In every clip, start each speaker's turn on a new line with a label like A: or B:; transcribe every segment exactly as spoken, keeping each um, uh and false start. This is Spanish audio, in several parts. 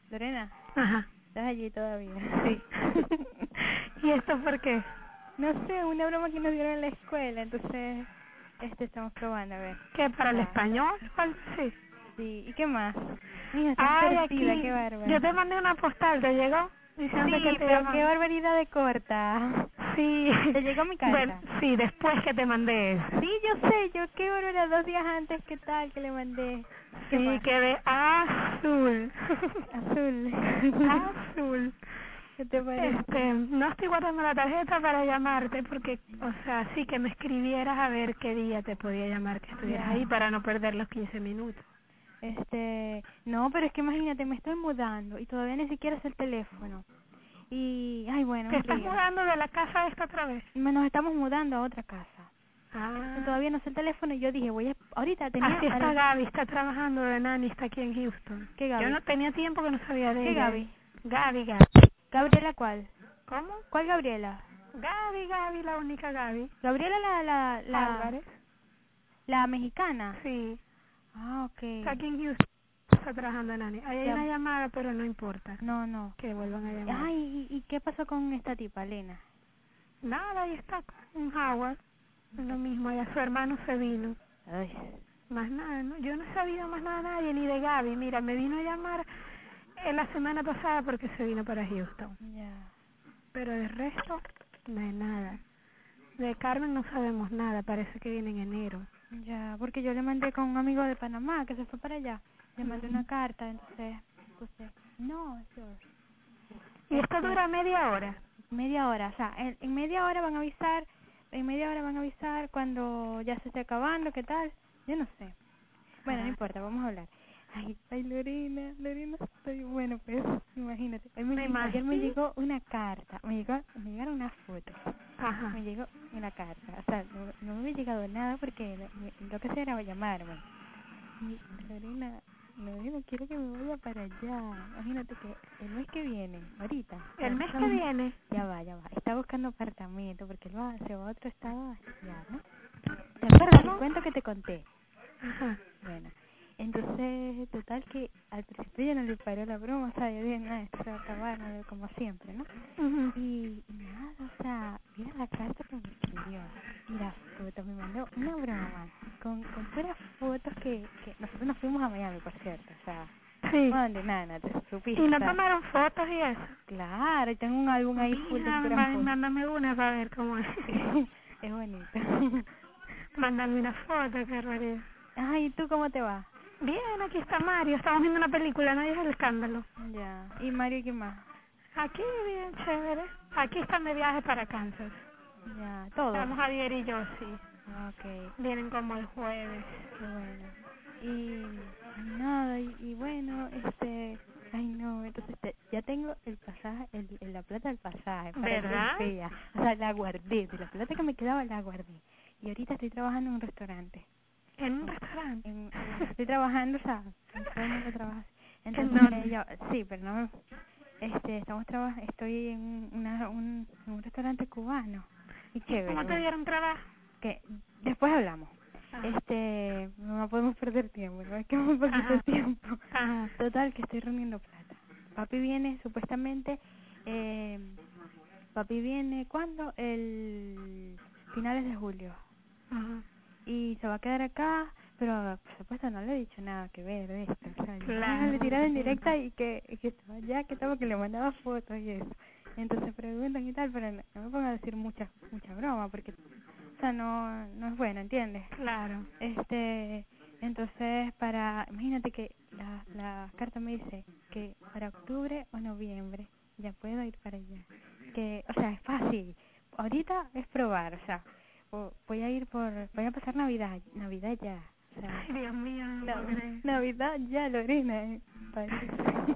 A: Lorena,
B: Ajá.
A: ¿estás allí todavía?
B: Sí. ¿Y esto por qué?
A: No sé, una broma que nos dieron en la escuela, entonces este estamos probando, a ver.
B: ¿Qué, para el
A: Ah,
B: español? ¿Cuál? Sí.
A: Sí, ¿y qué más? Mira, estás
B: Ay,
A: perdida,
B: aquí.
A: qué bárbaro.
B: Yo te mandé una postal, ¿te llegó? Diciendo que
A: Sí,
B: te
A: pero
B: llaman.
A: qué barbaridad de corta.
B: Sí.
A: ¿Te llegó mi
B: Bueno,
A: carta?
B: sí, después que te mandé eso.
A: Sí, yo sé, yo qué barbaridad, dos días antes, ¿qué tal que le mandé? ¿Qué
B: Sí,
A: más?
B: quedé azul.
A: Azul.
B: Azul.
A: ¿Qué te parece?
B: Este, no estoy guardando la tarjeta para llamarte porque, o sea, sí que me escribieras a ver qué día te podía llamar, que estuvieras
A: Ya.
B: ahí para no perder los quince minutos.
A: Este, no, pero es que imagínate, me estoy mudando y todavía ni siquiera sé el teléfono. Y, ay, bueno,
B: ¿Te
A: un
B: estás
A: lío.
B: mudando de la casa esta otra vez?
A: Me- Nos estamos mudando a otra casa.
B: Ah.
A: Todavía no sé el teléfono y yo dije, voy a, ahorita tenía...
B: Así está
A: ahora-
B: Gaby, está trabajando de nani, está aquí en Houston.
A: ¿Qué
B: Yo
A: Gaby?
B: no tenía tiempo que no sabía de
A: ¿Qué
B: ella.
A: Gaby?
B: Gaby, Gaby.
A: ¿Gabriela cuál?
B: ¿Cómo?
A: ¿Cuál Gabriela?
B: Gaby, Gaby, la única Gaby.
A: ¿Gabriela la, la, la,
B: Álvarez.
A: la mexicana?
B: Sí,
A: Ah,
B: está
A: ok.
B: aquí en Houston, está trabajando de nani. Ahí hay
A: Ya,
B: una llamada, pero no importa.
A: no, no.
B: Que vuelvan a llamar.
A: Ay, ¿y, y qué pasó con esta tipa, Lena?
B: Nada, ahí está en Howard. Lo mismo, ya su hermano se vino.
A: Ay.
B: Más nada, ¿no? Yo no he sabido más nada de nadie, ni de Gaby. Mira, me vino a llamar eh, la semana pasada porque se vino para Houston.
A: Ya.
B: Pero de resto, no hay nada. De Carmen no sabemos nada, parece que viene en enero.
A: Ya, porque yo le mandé con un amigo de Panamá que se fue para allá. Le mandé
B: Ujú.
A: una carta, entonces puse, no, es yours.
B: Y esto
A: Este,
B: dura media hora.
A: media hora, o sea, en, en media hora van a avisar, en media hora van a avisar cuando ya se esté acabando, ¿qué tal? Yo no sé. Bueno, no
B: Ah,
A: importa, vamos a hablar. Ay, ay, Lorena, Lorena, estoy bueno, pues, imagínate. Hoy me
B: me
A: llegó- ayer me
B: imagino.
A: llegó una carta, me llegó, me llegaron unas fotos.
B: Ajá.
A: Me llegó una carta, o sea, no, no me había llegado nada porque lo, me- lo que hacía era llamarme. Y Lorena, Lorena, quiero que me vaya para allá. Imagínate que el mes que viene, ahorita,
B: El mes
A: está-
B: que viene.
A: ya va, ya va, está buscando apartamento porque él va, se va a otro estado a estudiar, ¿no? ¿Te acuerdas del
B: ¿Cómo?
A: cuento que te conté?
B: Ajá.
A: Bueno, entonces, total que al principio yo no le paré la broma, o sea, yo dije, nada, esto se va a acabar, ¿no? Como siempre, ¿no?
B: Ujú.
A: Y, y nada, o sea, mira la carta que me escribió, mira fotos, me mandó una broma, con, con puras fotos que, que nosotros nos fuimos a Miami, por cierto, o sea,
B: Sí.
A: no de nada, te supiste,
B: ¿Y
A: o
B: no
A: sea,
B: tomaron fotos y eso?
A: claro, y tengo un álbum ahí full de
B: Mija,
A: puras
B: má-
A: fotos,
B: mándame una para ver cómo es.
A: es bonito.
B: Mándame una foto, qué barbaridad.
A: Ay, ¿y tú cómo te va?
B: Bien, aquí está Mario, estamos viendo una película, nadie es el escándalo.
A: Ya, ¿y Mario qué más?
B: Aquí, bien chévere. Aquí están de viaje para Kansas.
A: Ya, todos.
B: Vamos Javier y yo, sí.
A: Ok,
B: Vienen como el jueves.
A: qué bueno. Y, y nada, y, y bueno, este, ay no, entonces te- ya tengo el pasaje, el, el- la plata del pasaje para el
B: ¿Verdad?
A: día. O sea, la guardé, de la plata que me quedaba la guardé. Y ahorita estoy trabajando en un restaurante.
B: En un restaurante.
A: En, estoy trabajando, o sea, todo el mundo trabaja.
B: ¿En
A: Entonces,
B: dónde?
A: yo, sí, pero no, me- este, estamos traba, estoy en una, un, en un restaurante cubano. Y
B: ¿Y
A: chévere,
B: cómo te
A: bueno,
B: dieron trabajo?
A: que después hablamos.
B: Ah.
A: Este, no podemos perder tiempo, no es que un poquito
B: Ajá.
A: de tiempo.
B: Ajá.
A: Total, que estoy reuniendo plata. Papi viene, supuestamente, eh, papi viene, ¿cuándo? El finales de julio.
B: Ajá.
A: Y se va a quedar acá, pero por supuesto no le he dicho nada que ver de esto. O sea, yo,
B: Claro.
A: ah, le tiraba en directa y que, y que estaba allá, que estaba, que le mandaba fotos y eso. Entonces preguntan y tal, pero no, no me pongo a decir mucha, mucha broma, porque, o sea, no, no es bueno, ¿entiendes?
B: Claro.
A: Este, entonces para, imagínate que la, la carta me dice que para octubre o noviembre ya puedo ir para allá. Que, o sea, es fácil. Ahorita es probar, o sea, o- voy a ir por, voy a pasar Navidad, Navidad ya. O sea,
B: Ay, Dios mío, no
A: na-
B: puedo creer.
A: Navidad ya, Lorena, eh, parece.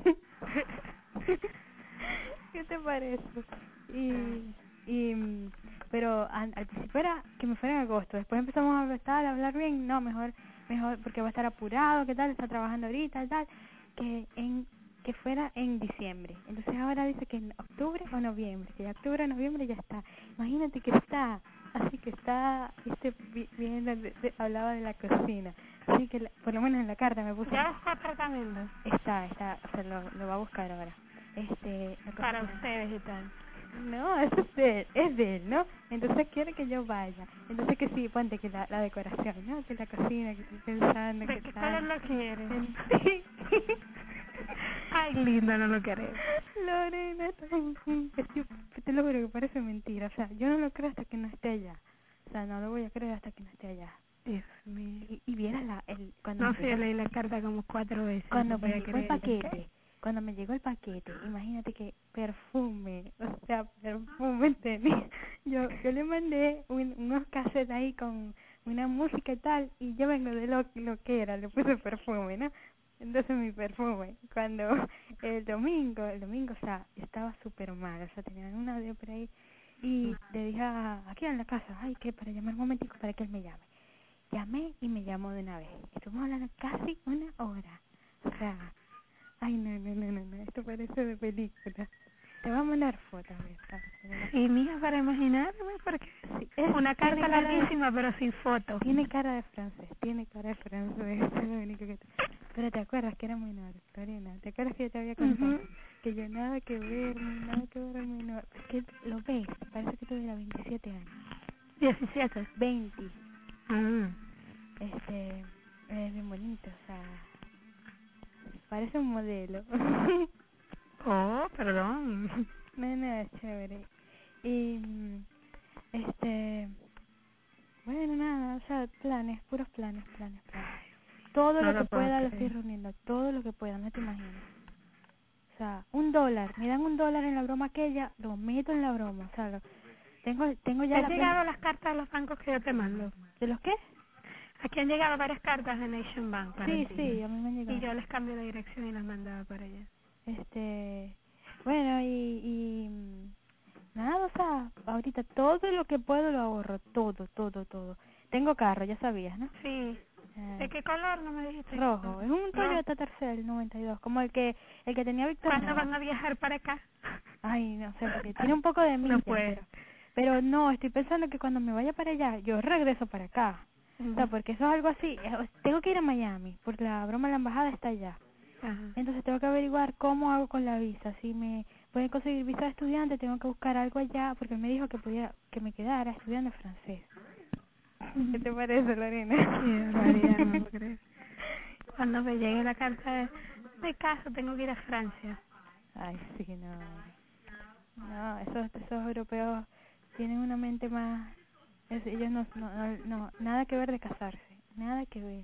A: ¿Qué te parece? Y, y mm, pero al, al principio era que me fuera en agosto, después empezamos a estar, a hablar bien, no, mejor, mejor, porque va a estar apurado, ¿qué tal? Está trabajando ahorita, tal, que en que fuera en diciembre. Entonces ahora dice que en octubre o noviembre, que ya octubre o noviembre ya está. Imagínate que está, así que está, este, vi- viendo, de- de- hablaba de la cocina. Sí, que la- por lo menos en la carta me puso...
B: Ya está tratamiento.
A: Está, está, o sea, lo, lo va a buscar ahora. Este... la cosa
B: Para
A: que-
B: ustedes y tal.
A: No, eso es de él, es de él, ¿no? Entonces quiere que yo vaya. Entonces que sí, ponte que la, la decoración, ¿no? Que la cocina, que estoy pensando,
B: ¿De
A: que
B: qué
A: tal.
B: color lo quieres?
A: Sí.
B: Ay, lindo, no lo querés.
A: Lorena, estoy- te lo juro que parece mentira. O sea, yo no lo creo hasta que no esté allá. O sea, no lo voy a creer hasta que no esté allá.
B: Dios mío.
A: Y, y vieras la, el, cuando
B: No
A: me
B: sé,
A: llegó,
B: yo leí la carta como cuatro veces.
A: cuando
B: no
A: me
B: voy a
A: llegó el
B: creer.
A: paquete, cuando me llegó el paquete, imagínate que perfume, o sea, perfume tenía. Yo, yo le mandé un, unos cassettes ahí con una música y tal, y yo vengo de lo, lo que era, le puse perfume, ¿no? Entonces mi perfume, cuando el domingo, el domingo, o sea, estaba súper mal, o sea, tenía una depre ahí, y le dije a, aquí en la casa, ay, que para llamar un momentico para que él me llame. Llamé y me llamó de una vez. Estuvimos hablando casi una hora. O sea, ay, no, no, no, no, no, esto parece de película. Te voy a mandar fotos, a ver, a ver, te voy a-
B: Sí, mija, para imaginarme, porque
A: Sí, es-
B: una carta
A: tiene cara de-
B: larguísima, pero sin foto.
A: Tiene cara de francés, tiene cara de francés, eso es lo único que te... Pero te acuerdas que era menor, Lorena, ¿te acuerdas que yo te había contado?
B: Ujú.
A: Que yo nada que ver, nada que ver menor. Es que lo ves, parece que tuviera veintisiete años.
B: diecisiete.
A: veinte,
B: Mm.
A: este, es bien bonito, o sea, parece un modelo.
B: Oh, perdón.
A: No, no, es chévere. Y, mm, este, bueno, nada, o sea, planes, puros planes, planes, planes. Todo
B: No
A: lo
B: lo
A: que
B: puedo
A: pueda lo
B: creer.
A: estoy reuniendo, todo lo que pueda, no te imaginas. O sea, un dólar, me dan un dólar en la broma aquella, lo meto en la broma, o sea, lo, tengo, tengo
B: ¿Te
A: ya
B: han
A: la
B: llegado
A: plena.
B: las cartas de los bancos que yo te mando?
A: ¿De los qué?
B: Aquí han llegado varias cartas de Nation Bank para
A: Sí,
B: ti.
A: sí, a mí me han
B: Y
A: llegado.
B: yo les cambio la dirección y las mandaba para allá.
A: Este, bueno, y, y mm, nada, o sea, ahorita todo lo que puedo lo ahorro, todo, todo, todo. Tengo carro, ya sabías, ¿no?
B: Sí.
A: Eh,
B: ¿De qué color? No me dijiste.
A: rojo, es un
B: Rojo.
A: Toyota Tercel noventa y dos, como el que el que tenía Víctor.
B: ¿Cuándo van a viajar para acá?
A: Ay, no sé, porque tiene un poco de
B: No
A: millas,
B: puede.
A: pero, pero no, estoy pensando que cuando me vaya para allá, yo regreso para acá. O sea, porque eso es algo así, eh, tengo que ir a Miami, porque la broma de la embajada está allá.
B: Ajá.
A: Entonces tengo que averiguar cómo hago con la visa. Si me pueden conseguir visa de estudiante, tengo que buscar algo allá, porque él me dijo que podía que me quedara estudiando francés. ¿Qué te parece, Lorena?
B: Qué barbaridad, no lo crees. Cuando me llegue la carta de, de caso, tengo que ir a Francia.
A: Ay, sí, no. No, esos, esos europeos tienen una mente más... es- ellos no, no, no, no, nada que ver de casarse. Nada que ver.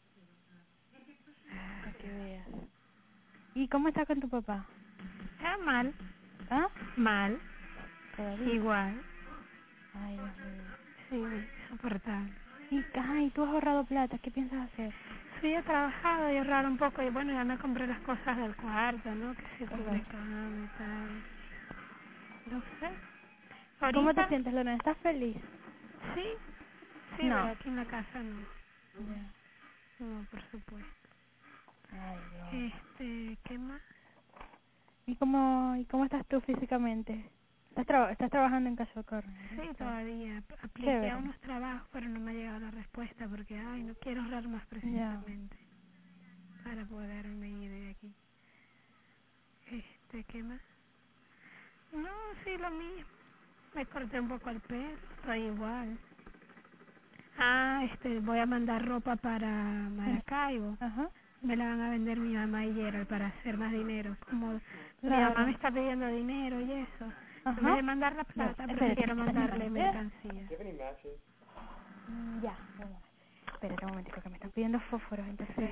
A: Para que veas. ¿Y cómo estás con tu papá?
B: Ah, mal,
A: ¿Ah?
B: mal,
A: Todavía.
B: igual.
A: Ay, Dios mío.
B: Sí, insoportable.
A: Y, ay, tú has ahorrado plata. ¿Qué piensas hacer?
B: Sí, he trabajado y ahorrar un poco y bueno, ya me compré las cosas del cuarto, ¿no? Que si
A: Ajá.
B: cubre cama y tal. No sé.
A: ¿Cómo te
B: Ahorita,
A: sientes, Lorena? ¿Estás feliz?
B: sí, sí,
A: No.
B: pero aquí en la casa no.
A: Ya.
B: No, por supuesto.
A: Ay, Dios.
B: Este, ¿qué más?
A: ¿Y cómo, y cómo estás tú físicamente? ¿Estás, traba- estás trabajando en Caso Corner?
B: Sí, todavía. Ap- Apliqué
A: Chévere.
B: a unos trabajos, pero no me ha llegado la respuesta porque, ay, no quiero ahorrar más
A: Ya.
B: precisamente para poderme ir de aquí. Este, ¿qué más? No, sí, lo mismo. Me corté un poco el pelo, estoy igual. Ah, este, voy a mandar ropa para Maracaibo.
A: Ajá.
B: Me la van a vender mi mamá y Gerald para hacer más dinero. Como mi
A: Claro.
B: mamá me está pidiendo dinero y eso. En vez
A: Ajá.
B: de mandar la plata,
A: No,
B: prefiero
A: espérate.
B: mandarle
A: ¿Eh?
B: mercancía.
A: Mm, Ya, vamos. Espérate un momentico que me están pidiendo fósforos, entonces...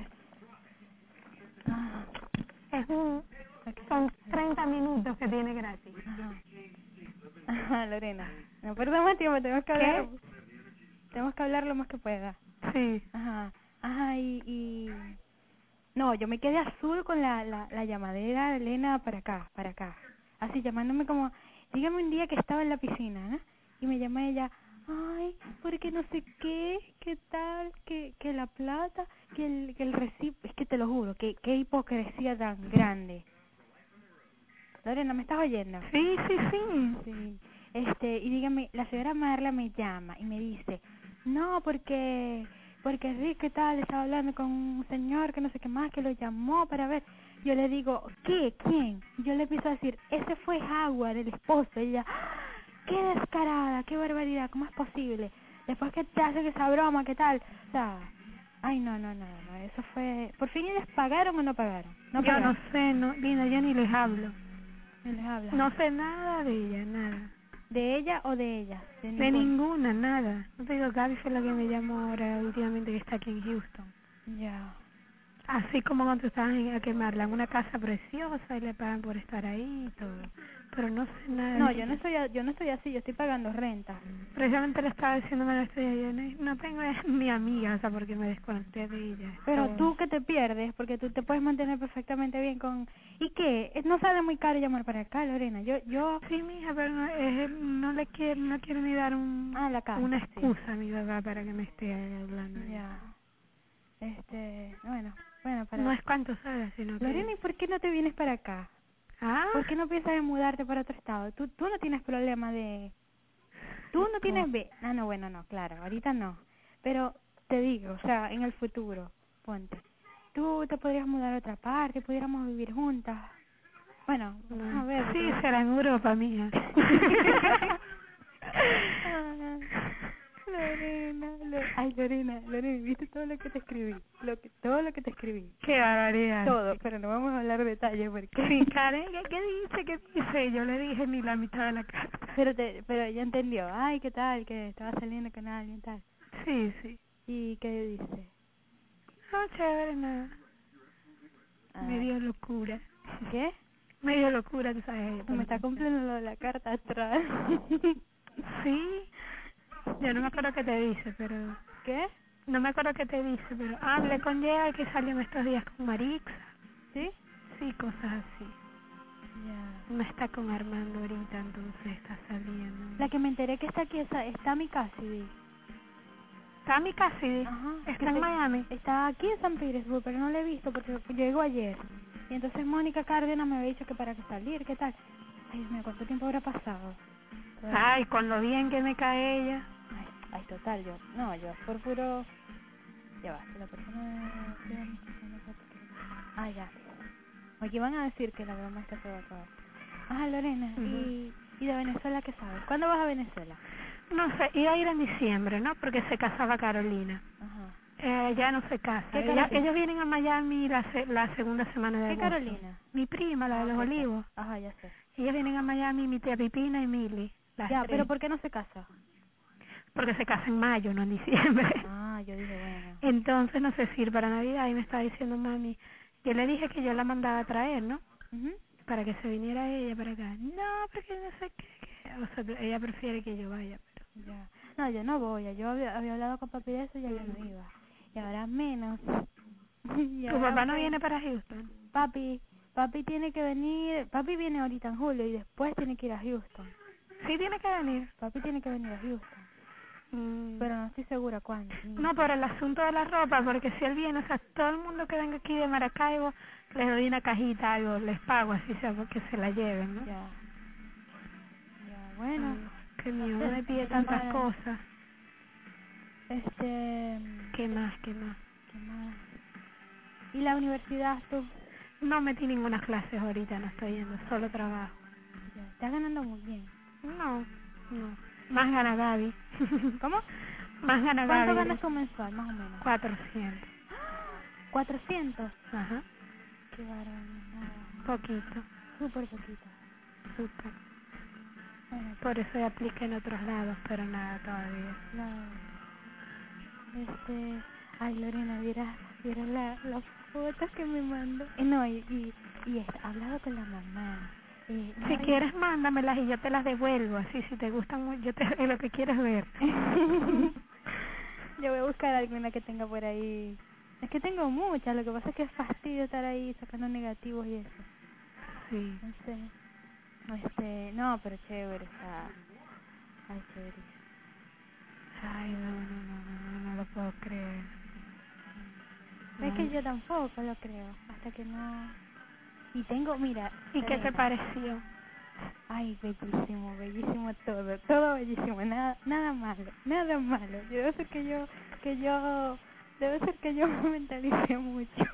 A: Ah,
B: Es un, son treinta minutos que tiene gratis.
A: ajá. Ajá, Lorena. No perdamos más tiempo, tenemos que hablar... Tenemos que hablar lo más que pueda.
B: Sí.
A: Ajá. Ajá, y... y... No, yo me quedé azul con la, la, la llamadera de Elena para acá, para acá. Así llamándome como, dígame un día que estaba en la piscina, ¿no? Y me llama ella, ay, porque no sé qué, qué tal, que, que la plata, que el, que el recibo, es que te lo juro, que qué hipocresía tan grande. Lorena, ¿me estás oyendo?
B: Sí, sí, sí.
A: Sí. Este, y dígame, la señora Marla me llama y me dice, no, porque porque Enrique tal estaba hablando con un señor que no sé qué más, que lo llamó para ver. Yo le digo, ¿qué? ¿Quién? Y yo le empiezo a decir, ese fue Howard, el esposo. Y ella, ¡ah! ¡Qué descarada! ¡Qué barbaridad! ¿Cómo es posible? Después que te hacen esa broma, ¿qué tal? O sea, ay, no, no, no, no, eso fue... ¿Por fin ellos pagaron o no pagaron? No
B: Yo
A: pagaron.
B: no sé, no, Lina, yo ni les hablo.
A: No les habla.
B: No sé nada de ella, nada.
A: ¿De ella o de ella? De
B: De
A: ninguna.
B: ninguna, nada. No te digo, Gaby fue la que me llamó ahora últimamente que está aquí en Houston.
A: Ya.
B: Así como cuando estaban a quemarla en una casa preciosa y le pagan por estar ahí y todo. Pero no sé nada
A: No,
B: de
A: yo no
B: ella.
A: estoy, a- yo no estoy así, yo estoy pagando renta.
B: Precisamente le estaba diciendo a estoy yo no, no tengo es mi amiga, o sea, porque me desconecté de ella.
A: Pero
B: Todo.
A: tú que te pierdes, porque tú te puedes mantener perfectamente bien con... ¿Y qué? Eh, No sale muy caro llamar para acá, Lorena. Yo, yo...
B: Sí, mija, pero no, es, no le quiero, no quiero ni dar un,
A: Ah, la casa,
B: una
A: sí.
B: excusa a mi papá para que me esté hablando.
A: Ya. Este, bueno, bueno, para...
B: No es cuánto sabes, sino que...
A: Lorena, ¿y por qué no te vienes para acá?
B: Ah,
A: ¿Por qué no piensas en mudarte para otro estado? Tú, tú no tienes problema de... Tú no tienes... Be... Ah, no, bueno, no, claro, ahorita no. Pero te digo, o sea, en el futuro, ponte. Tú te podrías mudar a otra parte, pudiéramos vivir juntas. Bueno, vamos a
B: no.
A: ver.
B: Sí,
A: Porque...
B: será en Europa, mija.
A: Ah, Lorena, Lo- ay Lorena, Lorena, ¿viste todo lo que te escribí? Lo que, todo lo que te escribí.
B: Qué barbaridad.
A: Todo, pero no vamos a hablar de detalles porque...
B: Sí, Karen, ¿qué, qué dice? ¿Qué dice? Yo le dije ni la mitad de la carta.
A: Pero te, pero ella entendió. Ay, ¿qué tal? Que estaba saliendo con alguien tal.
B: Sí, sí.
A: ¿Y qué dice?
B: No, chévere, nada.
A: Ah,
B: Medio locura.
A: ¿qué?
B: Medio locura, tú sabes.
A: Me está cumpliendo lo de la carta atrás.
B: Sí. Yo no me acuerdo qué te dice, pero...
A: ¿Qué?
B: No me acuerdo qué te dice, pero... Ah, hablé con Yea que salió en estos días con Marixa.
A: ¿Sí?
B: Sí, cosas así.
A: Ya.
B: No está con Armando ahorita, entonces está saliendo.
A: La que me enteré que está aquí esa, está mi Cassidy.
B: Tami Cassidy
A: Ajá.
B: está
A: que
B: en
A: se-
B: Miami.
A: Está aquí en San Petersburgo, pero no la he visto porque llegó ayer. Y entonces Mónica Cárdenas me había dicho que para que salir, ¿qué tal? Ay, Dios mío, ¿cuánto tiempo habrá pasado? Todavía-
B: Ay, con lo bien que me cae ella.
A: Ay, ay, total, yo, no, yo por puro, ya va, si la persona, ah, ya, aquí van a decir que la broma esta se va a acabar. Ajá, Lorena,
B: Ujú.
A: y, y de Venezuela, ¿qué sabes? ¿Cuándo vas a Venezuela?
B: No sé, iba a ir en diciembre, ¿no? Porque se casaba Carolina.
A: Ajá.
B: Eh, ya no se casa.
A: ¿Qué
B: Ella-
A: Carolina?
B: ellos vienen a Miami la, se- la segunda semana de
A: ¿Qué
B: agosto.
A: Carolina?
B: Mi prima, la de los
A: Ah, ok, ok.
B: olivos.
A: Ajá, ya sé.
B: Ellos vienen a Miami, mi tía Pipina y Milly. Las
A: Ya,
B: tres.
A: pero ¿por qué no se casa?
B: Porque se casa en mayo, no en diciembre.
A: Ah, yo dije, bueno.
B: Entonces no sé si ir para Navidad y me está diciendo mami. Yo le dije que yo la mandaba a traer, ¿no?
A: Ujú.
B: Para que se viniera ella para acá. No, porque no sé qué. qué. O sea, ella prefiere que yo vaya, pero...
A: Ya. No, yo no voy. Yo había, había hablado con papi de eso y ya yo no iba. Y ahora menos. Y
B: ¿Tu
A: ahora
B: papá no
A: pues,
B: viene para Houston?
A: papi, papi tiene que venir, papi viene ahorita en julio y después tiene que ir a Houston.
B: Sí tiene que venir.
A: Papi tiene que venir a Houston,
B: Mm.
A: pero no estoy segura cuándo.
B: No, por el asunto de la ropa, porque si él viene, o sea, todo el mundo que venga aquí de Maracaibo, les doy una cajita, algo, les pago, así sea, porque se la lleven, ¿no?
A: Ya, ya, bueno.
B: Mm, que mi
A: No
B: mamá
A: sé,
B: me pide
A: pero
B: tantas
A: para-
B: cosas.
A: Este,
B: ¿Qué más, qué más?
A: ¿qué más? ¿Y la universidad tú?
B: No metí ninguna clase ahorita, no estoy yendo, solo trabajo.
A: Ya, estás ganando muy bien.
B: No, no. Más gana Gaby.
A: ¿Cómo?
B: Más gana
A: ¿Cuánto
B: Gaby.
A: ganas tú mensual, más o menos?
B: cuatrocientos.
A: ¿cuatrocientos?
B: Ajá.
A: Qué bárbaro, nada.
B: Poquito.
A: Súper poquito.
B: Súper.
A: Bueno,
B: Por eso ya apliqué en otros lados, pero nada todavía.
A: claro. Este, ay Lorena, vieras, vieras la, las fotos que me mandó. Eh, no, y, y, y he hablado con la mamá. Eh,
B: Si
A: no, y-
B: quieres, mándamelas y yo te las devuelvo. Así, si te gustan mucho, yo te doy lo que quieres ver.
A: Yo voy a buscar alguna que tenga por ahí. Es que tengo muchas, lo que pasa es que es fastidio estar ahí sacando negativos y eso.
B: Sí.
A: No sé. Este, no, pero chévere, está. Ay, chévere.
B: Ay, no, no, no, no, no, no lo puedo creer.
A: Es
B: No.
A: que yo tampoco lo creo, hasta que no... Y tengo, mira...
B: ¿Y qué te
A: Lorena,
B: pareció?
A: ay, bellísimo, bellísimo todo, todo bellísimo, nada nada malo, nada malo. Yo sé que yo, que yo Debe ser que yo me mentalicé mucho.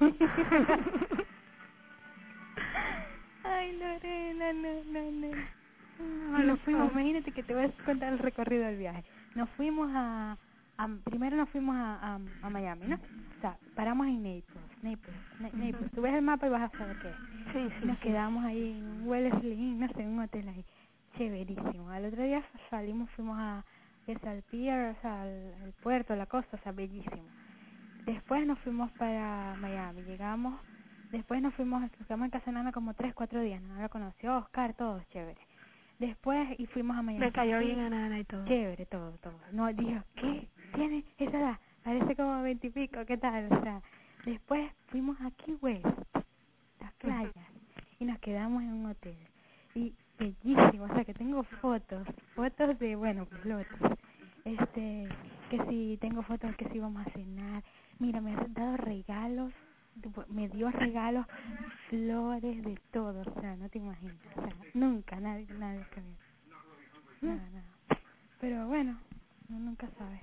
A: Ay, Lorena, no, no, no.
B: No,
A: Y
B: lo
A: nos fuimos,
B: puedo.
A: imagínate que te voy a contar el recorrido del viaje. Nos fuimos a, a primero nos fuimos a, a, a Miami, ¿no? O sea, paramos en Naples, Naples, Na- Naples. Tú ves el mapa y vas a saber qué es.
B: Sí,
A: Y
B: sí,
A: nos
B: sí.
A: quedamos ahí en un Wellesley Inn, no sé, en un hotel ahí, chéverísimo. Al otro día salimos, fuimos a, es al pier, o sea, al, al puerto, la costa, o sea, bellísimo. Después nos fuimos para Miami, llegamos, después nos fuimos, nos quedamos en casa de Nana como tres, cuatro días, Nana la conoció, Oscar, todo chévere. Después, y fuimos a Miami.
B: Le cayó
A: Sí,
B: bien a Nana y todo.
A: chévere, todo, todo. No, dijo, ¿qué? ¿Tiene esa edad? Parece como veintipico, ¿qué tal? O sea, después fuimos a Key West, las playas, y nos quedamos en un hotel. Y bellísimo, o sea, que tengo fotos, fotos de, bueno, pilotos. Este, que si tengo fotos que si vamos a cenar. Mira, me has dado regalos, tipo, me dio regalos, flores, de todo, o sea, no te imaginas. O sea, nunca, nadie, nadie que ver. Nada, nada. Pero bueno, uno nunca sabe.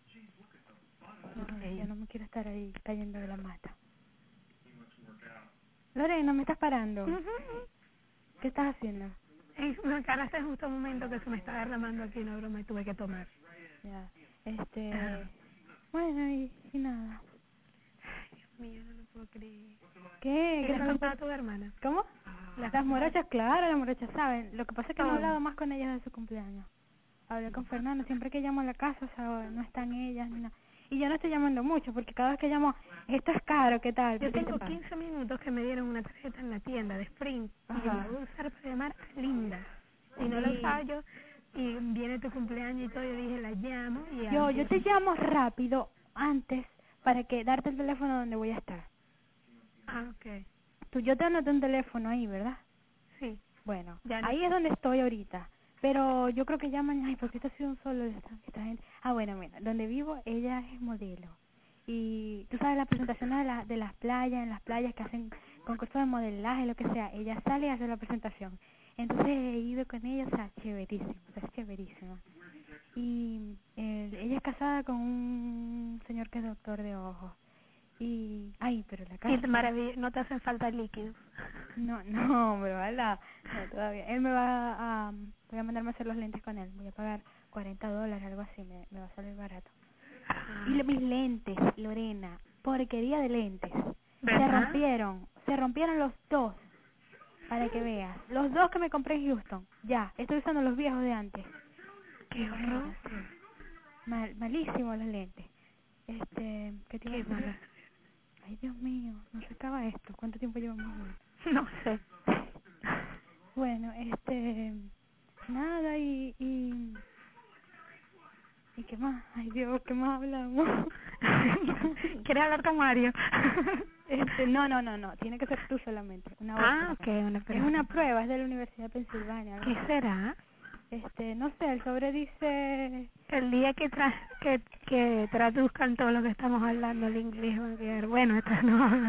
A: No, yo no me quiero estar ahí cayendo de la mata. Lorena, ¿me estás parando?
B: Ujú.
A: ¿Qué estás haciendo?
B: Eh, Me encaraste justo un momento que se me estaba derramando aquí una broma y tuve que tomar.
A: Ya, este...
B: Ajá.
A: Bueno, y, y nada.
B: Dios mío, no lo puedo creer.
A: ¿Qué?
B: ¿Qué
A: ¿Qué
B: le
A: estás-
B: contaba a tu hermana?
A: ¿Cómo?
B: Las
A: Las morochas, claro, las morochas saben. Lo que pasa es que no he
B: Todo.
A: hablado más con ellas de su cumpleaños. Hablé con Fernando, siempre que llamo a la casa, o sea, no están ellas ni nada. Y yo no estoy llamando mucho, porque cada vez que llamo, esto es caro, ¿qué tal?
B: Yo
A: ¿Qué te
B: tengo
A: pasa?
B: quince minutos que me dieron una tarjeta en la tienda de Sprint y yo
A: Ajá.
B: la voy a usar para llamar a Linda. Y no la usaba
A: Sí.
B: yo y viene tu cumpleaños y todo, yo dije, la llamo y ya
A: Yo, yo te
B: empiezo.
A: llamo rápido antes para que darte el teléfono donde voy a estar.
B: Ah, ok.
A: Tú, yo te anoté un teléfono ahí, ¿verdad?
B: Sí,
A: Bueno,
B: ya no.
A: ahí es donde estoy ahorita. Pero yo creo que ya mañana, ay, porque esto ha sido un solo de esta, esta gente. Ah, bueno, mira, donde vivo ella es modelo. Y tú sabes las presentaciones de, la, de las playas, en las playas que hacen concursos de modelaje, lo que sea. Ella sale y hace la presentación. Entonces he ido con ella, o sea, chéverísimo, o sea, es chéverísima. Y eh, ella es casada con un señor que es doctor de ojos. Y, ay, pero la
B: Y
A: casa...
B: maravilla, no te hacen falta líquidos.
A: No, no, pero ojalá, no, todavía. Él me va a, voy a mandarme a hacer los lentes con él. Voy a pagar cuarenta dólares, algo así, me, me va a salir barato. Y
B: Ah,
A: le- mis lentes, Lorena, porquería de lentes. Se
B: ¿verdad?
A: rompieron, se rompieron los dos, para que veas. Los dos que me compré en Houston, ya, estoy usando los viejos de antes.
B: Qué horror.
A: Imagínate, mal, malísimos los lentes. Este, ¿qué te iba a
B: Qué
A: decir?
B: mala.
A: Ay, Dios mío, no se acaba esto. ¿Cuánto tiempo llevamos?
B: No sé.
A: Bueno, este, nada, y, y, ¿y qué más? Ay, Dios, ¿qué más hablamos?
B: ¿Quieres hablar con Mario?
A: Este, no, no, no, no, tiene que ser tú solamente, una voz.
B: Ah, ok, una
A: Es
B: prueba.
A: una prueba, es de la Universidad de Pensilvania. algo
B: ¿Qué
A: así.
B: será?
A: Este, no sé, el sobre dice,
B: El día que tra que, que traduzcan todo lo que estamos hablando al inglés va a quedar bueno, esta no hablan.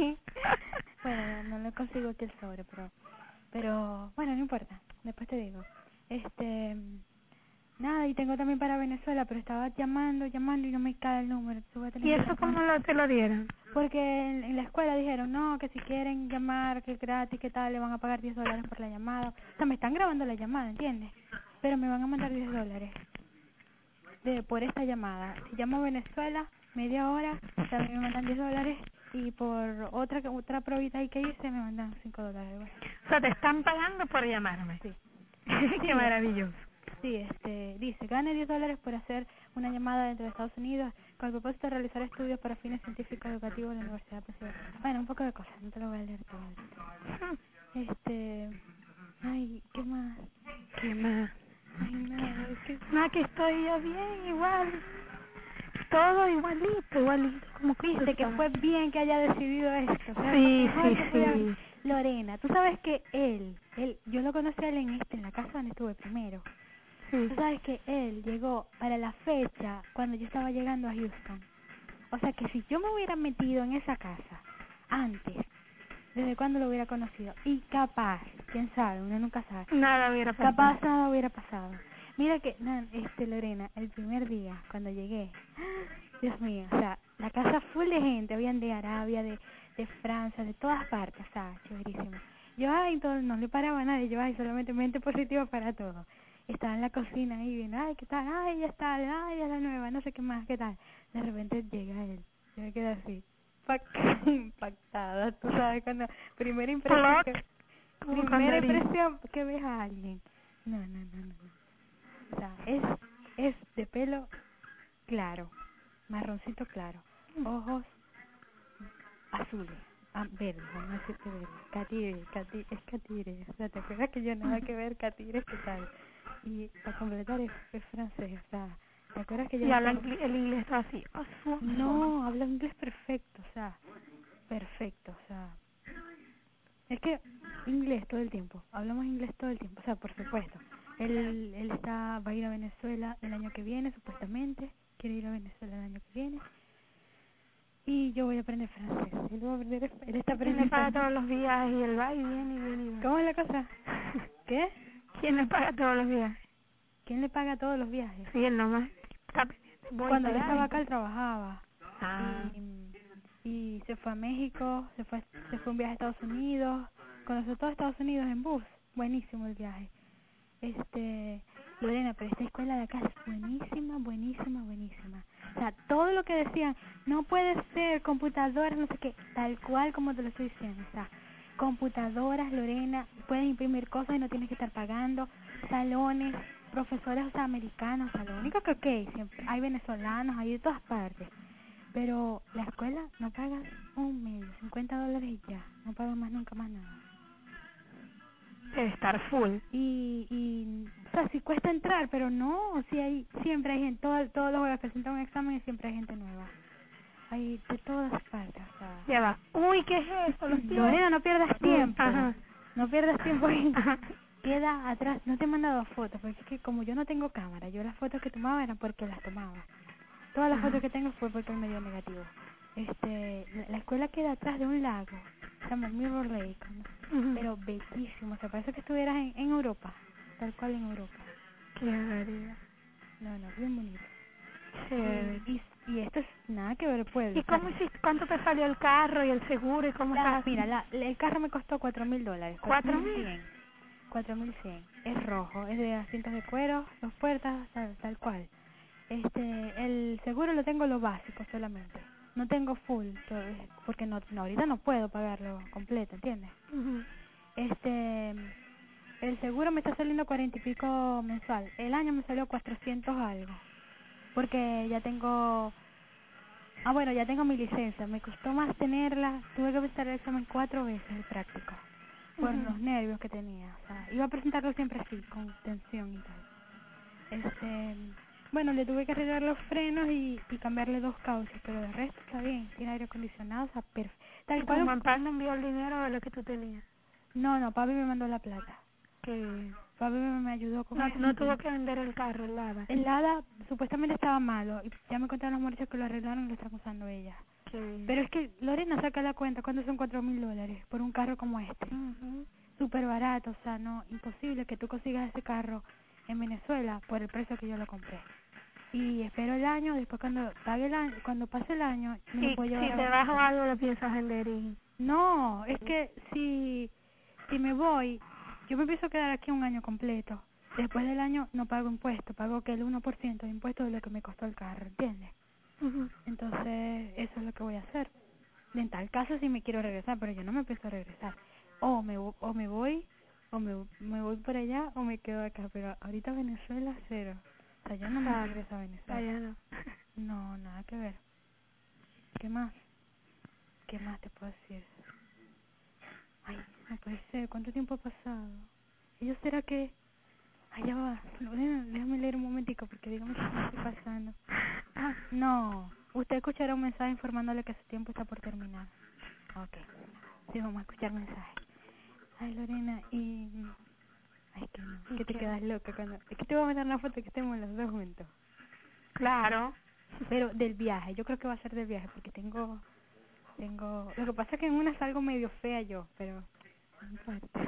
A: bueno, no, no lo consigo aquí el sobre, pero, pero, bueno, no importa, después te digo. Este, nada, y tengo también para Venezuela, pero estaba llamando, llamando y no me cae el número, entonces voy a tener
B: ¿Y
A: que
B: eso
A: llamar.
B: cómo lo, te lo dieron?
A: Porque en, en la escuela dijeron, no, que si quieren llamar, que es gratis, que tal, le van a pagar diez dólares por la llamada. O sea, me están grabando la llamada, ¿entiendes? Pero me van a mandar diez dólares de por esta llamada. Si llamo a Venezuela, media hora, también me mandan diez dólares. Y por otra otra probita ahí que hice, me mandan cinco dólares. Algo así.
B: O sea, te están pagando por llamarme.
A: Sí.
B: Qué maravilloso.
A: Sí, este, dice, gane diez dólares por hacer una llamada dentro de Estados Unidos con el propósito de realizar estudios para fines científicos educativos en la Universidad de Pensilvania. Bueno, un poco de cosas, no te lo voy a leer todo. Este, ay, ¿qué más?
B: ¿Qué más?
A: Ay, nada, es que...
B: No, que estoy yo bien, igual. Todo igualito, igualito, como
A: Viste que
B: Cristo.
A: fue bien que haya decidido esto, o sea, es lo
B: Sí,
A: mejor
B: sí,
A: que podía haber-
B: sí.
A: Lorena, tú sabes que él, él, yo lo conocí a él en este, en la casa donde estuve primero.
B: Sí.
A: Tú sabes que él llegó para la fecha cuando yo estaba llegando a Houston. O sea que si yo me hubiera metido en esa casa antes, ¿desde cuándo lo hubiera conocido? Y capaz, quién sabe, uno nunca sabe.
B: Nada hubiera pasado.
A: Capaz nada hubiera pasado. Mira que, nan, este Lorena, el primer día cuando llegué, Dios mío, o sea, la casa full de gente, habían de Arabia, de, de Francia, de todas partes, o sea, chéverísimo. Yo, ay, todo, no le paraba a nadie, yo, ay, solamente mente positiva para todo. Estaba en la cocina ahí viendo, ay, ¿qué tal? Ay, ya está, ay, ya la nueva, no sé qué más, ¿qué tal? De repente llega él, yo me quedé así, pac- impactada, tú sabes, cuando, primera impresión que,
B: Como
A: primera
B: cuando di-
A: impresión que ves a alguien. No, no, no, no, no. O sea, es, es de pelo claro, marroncito claro, ojos azules, ah, verdes, vamos a decirte verdes, catire, catire, es catire, o sea, ¿te acuerdas que yo nada que ver, catire, qué tal? Y para completar es, es francés, o sea, ¿te acuerdas que yo
B: y habla
A: estaba-
B: ingl- el inglés está así. Oh, su-
A: no, habla inglés perfecto, o sea, perfecto, o sea, es que inglés todo el tiempo, hablamos inglés todo el tiempo, o sea, por supuesto. Él, él está, va a ir a Venezuela el año que viene, supuestamente, quiere ir a Venezuela el año que viene, y yo voy a aprender francés, él, va a aprender, él está
B: ¿Quién le
A: aprendiendo
B: paga
A: francés.
B: todos los viajes y él va y viene y viene y va?
A: ¿Cómo es la cosa? ¿Qué?
B: ¿Quién le paga todos los viajes?
A: ¿Quién le paga todos los viajes?
B: Sí, él nomás está pendiente. Voy
A: Cuando él
B: para
A: estaba
B: allá.
A: acá, él trabajaba,
B: Ah,
A: y, y se fue a México, se fue, se fue un viaje a Estados Unidos, conoció todo Estados Unidos en bus, buenísimo el viaje. Este, Lorena, pero esta escuela de acá es buenísima, buenísima, buenísima. O sea, todo lo que decían, no puede ser, computadoras, no sé qué, tal cual como te lo estoy diciendo. O sea, computadoras, Lorena, puedes imprimir cosas y no tienes que estar pagando, salones, profesores, o sea, americanos, o sea, lo único que, ok, siempre hay venezolanos, hay de todas partes. Pero la escuela no pagas un medio, cincuenta dólares y ya, no pagas más nunca más nada.
B: debe estar full.
A: Y, y o sea, sí cuesta entrar, pero no, sí hay, siempre hay gente, todo, todos los jueves presentan un examen y siempre hay gente nueva. Hay de todas partes, o sea.
B: Ya va. Uy, ¿qué es eso? Los pies.
A: Lorena, no pierdas tiempo,
B: Ajá.
A: no pierdas tiempo ahí.
B: Ajá.
A: Queda atrás, no te he mandado fotos, porque es que como yo no tengo cámara, yo las fotos que tomaba eran porque las tomaba. Todas las
B: Ajá.
A: fotos que tengo fue porque él me dio negativo. Este, la, la escuela queda atrás de un lago, se llama Mirror Lake, ¿no?
B: Ujú.
A: Pero bellísimo, o sea, parece que estuvieras en, en Europa, tal cual en Europa.
B: Qué barbaridad.
A: No, no, bien bonito.
B: Chévere.
A: Y, y, y esto es nada que ver el pueblo.
B: ¿Y cómo hiciste? ¿Cuánto te salió el carro y el seguro y cómo
A: La,
B: estás?
A: mira, la, el carro me costó cuatro mil dólares.
B: ¿Cuatro mil?
A: Cuatro mil cien. Es rojo, es de asientos de cuero, dos puertas, tal, tal cual. Este, el seguro lo tengo lo básico solamente. No tengo full, to- porque no, no ahorita no puedo pagarlo completo, ¿entiendes?
B: Ujú.
A: Este, el seguro me está saliendo cuarenta y pico mensual. El año me salió cuatrocientos algo. Porque ya tengo, ah bueno, ya tengo mi licencia. Me costó más tenerla. Tuve que presentar el examen cuatro veces, el práctico. Por
B: Ujú.
A: los nervios que tenía. O sea, iba a presentarlo siempre así, con tensión y tal. Este, bueno, le tuve que arreglar los frenos y, y cambiarle dos cauces, pero de resto está bien. Tiene aire acondicionado, o sea, perfecto. Tal
B: ¿Y tu
A: cual.
B: mamá no envió el dinero de lo que tú tenías?
A: No, no, papi me mandó la plata.
B: Que
A: Papi me, me ayudó con
B: no,
A: eso.
B: no tuvo que vender el carro, el lava.
A: El Lada supuestamente estaba malo y ya me contaron los muchachos que lo arreglaron y lo están usando ella.
B: Que...
A: Pero es que Lorena saca la cuenta, ¿cuánto son cuatro mil dólares por un carro como este?
B: Ujú.
A: Súper barato, o sea, no, imposible que tú consigas ese carro en Venezuela por el precio que yo lo compré. Y espero el año, después cuando pague el año, cuando pase el año, me lo
B: Si,
A: puedo llevar
B: si
A: a
B: te
A: Venezuela.
B: vas o algo lo piensas vender y...
A: No, es que si, si me voy, yo me empiezo a quedar aquí un año completo. Después del año no pago impuesto, pago que el uno por ciento de impuesto de lo que me costó el carro, ¿entiendes?
B: Ujú.
A: Entonces, eso es lo que voy a hacer. En tal caso sí me quiero regresar, pero yo no me empiezo a regresar. O me, vo- o me voy, o me, me voy por allá, o me quedo acá. Pero ahorita Venezuela, cero. O sea, yo no me
B: Claro.
A: regreso a Venezuela.
B: Allá no.
A: No, nada que ver. ¿Qué más? ¿Qué más te puedo decir? Ay, no puede ser. ¿Cuánto tiempo ha pasado? ¿Y yo será que...? Ay, ya va. Lorena, déjame leer un momentico porque dígame qué me estoy pasando.
B: Ah,
A: No, usted escuchará un mensaje informándole que su tiempo está por terminar. Ok, sí, vamos a escuchar mensaje. Ay, Lorena, y... Ay, que no,
B: ¿y
A: que te
B: qué?
A: quedas loca cuando... Es que te voy a mandar una foto que estemos los dos juntos.
B: Claro.
A: Pero del viaje, yo creo que va a ser del viaje porque tengo... Tengo... Lo que pasa es que en una salgo medio fea yo, pero... No importa.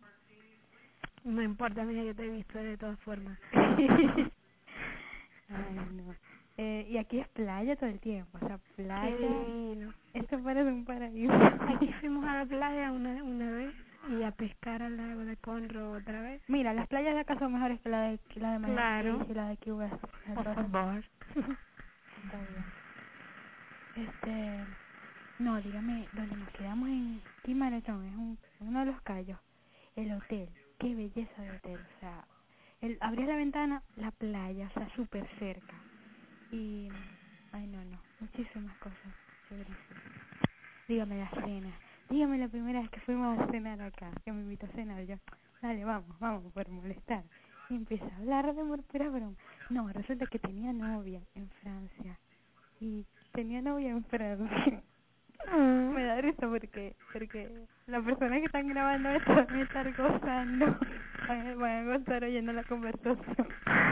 B: No importa, mira, yo te he visto de todas formas.
A: Ay, no. Eh, y aquí es playa todo el tiempo, o sea, playa.
B: Qué divino.
A: Esto parece un paraíso.
B: Aquí fuimos a la playa una, una vez y a pescar al lago de Conroe otra vez.
A: Mira, las playas de acá son mejores que la de, que la de Miami
B: Claro.
A: y la de Cuba.
B: Por favor.
A: Está bien. Este, no, dígame, donde nos quedamos en Timaretón, es un, uno de los callos, el hotel, qué belleza de hotel, o sea, el, abrías la ventana, la playa, o sea, súper cerca, y, ay no, no, muchísimas cosas, chéverísimas. Dígame la cena, dígame la primera vez que fuimos a cenar acá, que me invitó a cenar, yo, dale, vamos, vamos, por molestar, y empieza a hablar de amor, pura broma, no, resulta que tenía novia en Francia, y tenía novia en Francia.
B: Mm.
A: Me da risa porque porque la persona que están grabando esto van a estar gozando, van a, van a gozar oyendo la conversación.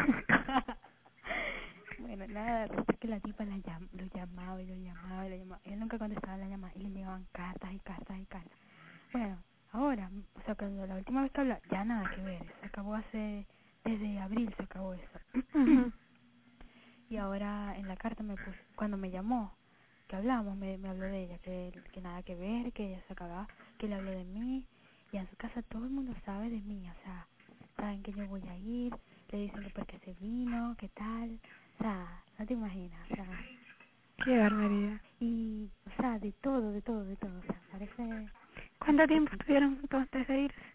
A: Bueno, nada, resulta que la tipa la llam, lo llamaba y lo llamaba y lo llamaba. Él nunca contestaba la llamada y le llegaban cartas y cartas y cartas. Bueno, ahora, o sea, cuando la última vez que habló, ya nada que ver, se acabó hace, desde abril se acabó eso.
B: Ujú.
A: Y ahora en la carta me puso, cuando me llamó, que hablamos, me, me habló de ella, que, que nada que ver, que ella se acababa, que le habló de mí, y en su casa todo el mundo sabe de mí, o sea, saben que yo voy a ir, le dicen que por qué se vino, qué tal, o sea, no te imaginas, o sea,
B: Qué barbaridad.
A: y, o sea, de todo, de todo, de todo, o sea, parece,
B: ¿Cuánto tiempo estuvieron entonces de irse?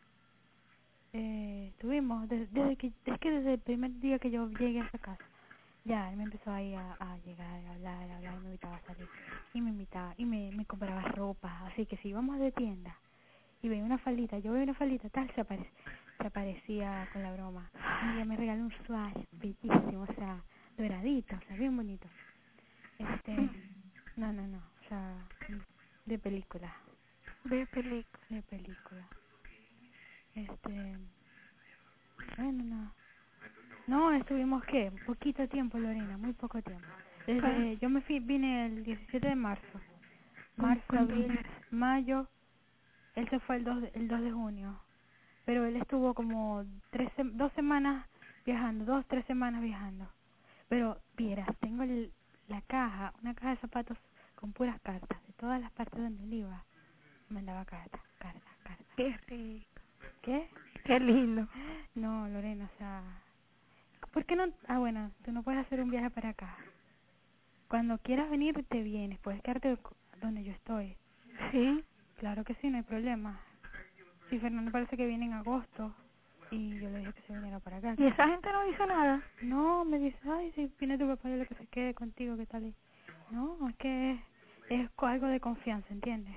A: eh, tuvimos, desde, desde que, es que desde el primer día que yo llegué a esa casa, ya, él me empezó ahí a, a llegar, a hablar, a hablar, y me invitaba a salir, y me invitaba, y me, me compraba ropa, así que si íbamos de tienda, y veía una faldita, yo veía una faldita, tal, se, apare, se aparecía con la broma, y ella me regaló un swatch bellísimo, o sea, doradito, o sea, bien bonito, este, no, no, no, o sea, de película,
B: De película.
A: de película, este, bueno, no. No, estuvimos, ¿qué? Poquito tiempo, Lorena, muy poco tiempo. Desde, yo me fui, vine el diecisiete de marzo. Marzo,
B: ¿Cuántos
A: abril,
B: días?
A: mayo. Él se fue el dos, de- el dos de junio. Pero él estuvo como tres, sem- dos semanas viajando, dos, tres semanas viajando. Pero, vieras, tengo el, la caja, una caja de zapatos con puras cartas, de todas las partes donde él iba. Mandaba cartas, cartas, cartas.
B: Qué rico.
A: ¿Qué?
B: Qué lindo.
A: No, Lorena, o sea... ¿Por qué no? Ah, bueno, tú no puedes hacer un viaje para acá. Cuando quieras venir, te vienes. Puedes quedarte donde yo estoy.
B: ¿Sí?
A: Claro que sí, no hay problema. Sí, Fernando parece que viene en agosto. Y yo le dije que se viniera para acá.
B: ¿Y esa gente no dice nada?
A: No, me dice, ay, si viene tu papá, yo lo que se quede contigo, ¿qué tal? Y, no, es que es, es co- algo de confianza, ¿entiendes?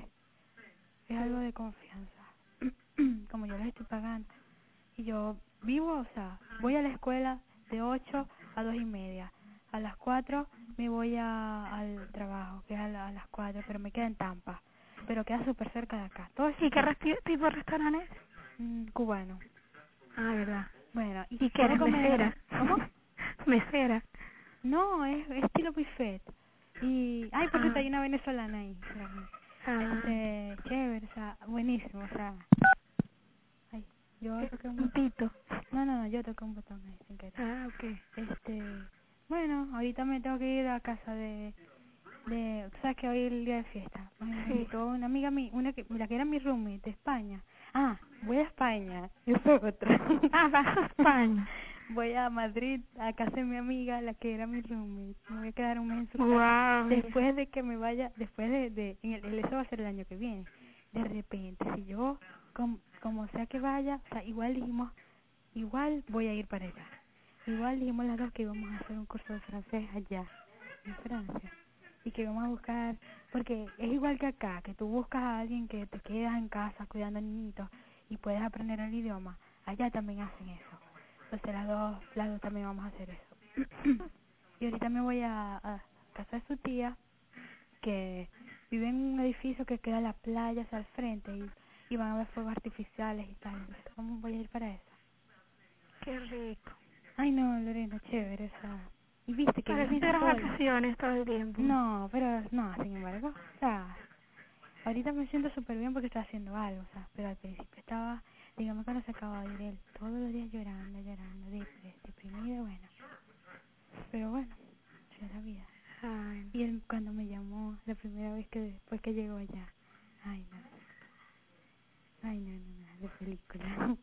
A: Es algo de confianza. Como yo les estoy pagando. Y yo vivo, o sea, voy a la escuela de ocho a dos y media. A las cuatro me voy a, al trabajo, que es a, la- a las cuatro, pero me queda en Tampa. Pero queda súper cerca de acá. Todo eso
B: ¿Y qué
A: está
B: resti- tipo de restaurante es?
A: mm, cubano.
B: Ah, verdad.
A: Bueno, y
B: ¿Y qué
A: puedo
B: eres
A: comer...
B: mesera?
A: ¿Cómo?
B: Mesera.
A: No, es, es estilo buffet. Y... Ay, por cierto,
B: Ah,
A: hay una venezolana ahí.
B: ah,
A: Este, chévere, o sea, buenísimo, o sea... Ay, yo
B: eh,
A: toqué un
B: un
A: botón.
B: pito.
A: No, no, no, yo toqué un botón ahí sin querer.
B: Ah, ok.
A: Este, bueno, ahorita me tengo que ir a casa de, de, tú sabes que hoy es el día de fiesta. Me me
B: Sí.
A: invitó una amiga mía, una que, la que era mi roommate de España. Ah, voy a España, eso es otra.
B: Ah, vas a España.
A: Voy a Madrid a casa de mi amiga, la que era mi roommate. Me voy a quedar un mes en su casa.
B: Wow.
A: Después de que me vaya, después de, de en el, el- eso va a ser el año que viene. De repente, si yo, com, como sea que vaya, o sea, igual dijimos, igual voy a ir para allá. Igual dijimos las dos que íbamos a hacer un curso de francés allá, en Francia. Y que íbamos a buscar, porque es igual que acá, que tú buscas a alguien que te quedas en casa cuidando niñitos y puedes aprender el idioma. Allá también hacen eso. Entonces las dos, las dos también vamos a hacer eso. Y ahorita me voy a, a casa de su tía, que vive en un edificio que queda la playa hacia el frente y, y van a ver fuegos artificiales y tal. Entonces, ¿cómo voy a ir para eso?
B: Qué rico.
A: Ay, no, Lorena, chévere, o sea, y viste que
B: Parece que
A: vienes
B: eran
A: sola.
B: vacaciones todo el tiempo.
A: No, pero no, sin embargo, o sea, ahorita me siento súper bien porque estoy haciendo algo, o sea, pero al principio estaba, digamos cuando se acaba de ir él, todos los días llorando, llorando, depre- deprimida, bueno, pero bueno, toda la vida.
B: Ay,
A: Y él cuando me llamó, la primera vez que después que llegó allá, ay no, ay no, no, no, de película.